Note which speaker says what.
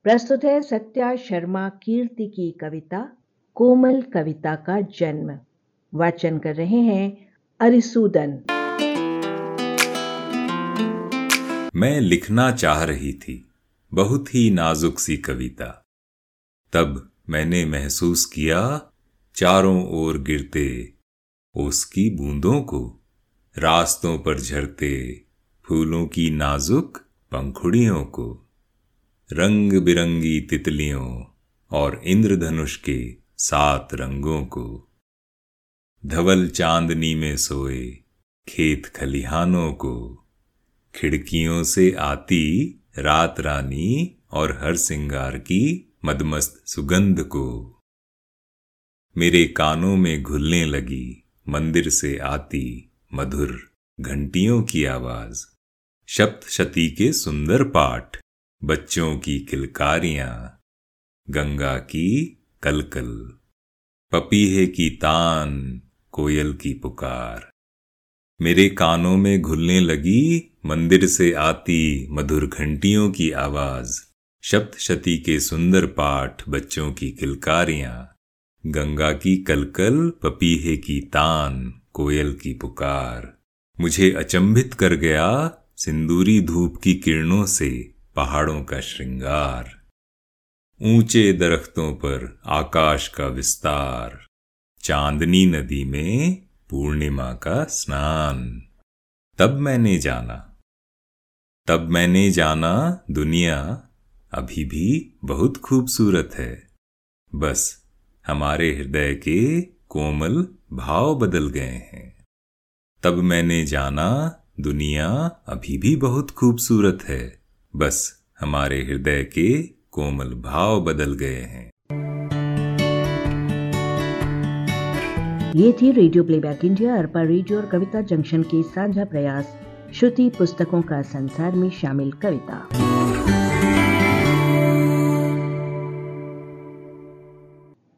Speaker 1: प्रस्तुत है सत्या शर्मा कीर्ति की कविता कोमल कविता का जन्म। वाचन कर रहे हैं अरिसूदन।
Speaker 2: मैं लिखना चाह रही थी बहुत ही नाजुक सी कविता। तब मैंने महसूस किया चारों ओर गिरते ओस की बूंदों को, रास्तों पर झरते फूलों की नाजुक पंखुड़ियों को, रंग बिरंगी तितलियों और इंद्रधनुष के 7 रंगों को, धवल चांदनी में सोए खेत खलिहानों को, खिड़कियों से आती रात रानी और हर सिंगार की मदमस्त सुगंध को। मेरे कानों में घुलने लगी मंदिर से आती मधुर घंटियों की आवाज, सप्तशती के सुंदर पाठ, बच्चों की किलकारियां, गंगा की कलकल, पपीहे की तान, कोयल की पुकार। मेरे कानों में घुलने लगी मंदिर से आती मधुर घंटियों की आवाज, सप्तशती के सुंदर पाठ, बच्चों की किलकारियां, गंगा की कलकल, पपीहे की तान, कोयल की पुकार। मुझे अचंभित कर गया सिंदूरी धूप की किरणों से पहाड़ों का श्रृंगार, ऊंचे दरख्तों पर आकाश का विस्तार, चांदनी नदी में पूर्णिमा का स्नान। तब मैंने जाना दुनिया अभी भी बहुत खूबसूरत है, बस हमारे हृदय के कोमल भाव बदल गए हैं। तब मैंने जाना दुनिया अभी भी बहुत खूबसूरत है, बस हमारे हृदय के कोमल भाव बदल गए हैं।
Speaker 1: ये थी radio playback India, Arpa radio और कविता जंक्शन के साझा प्रयास, श्रुति पुस्तकों का संसार में शामिल कविता।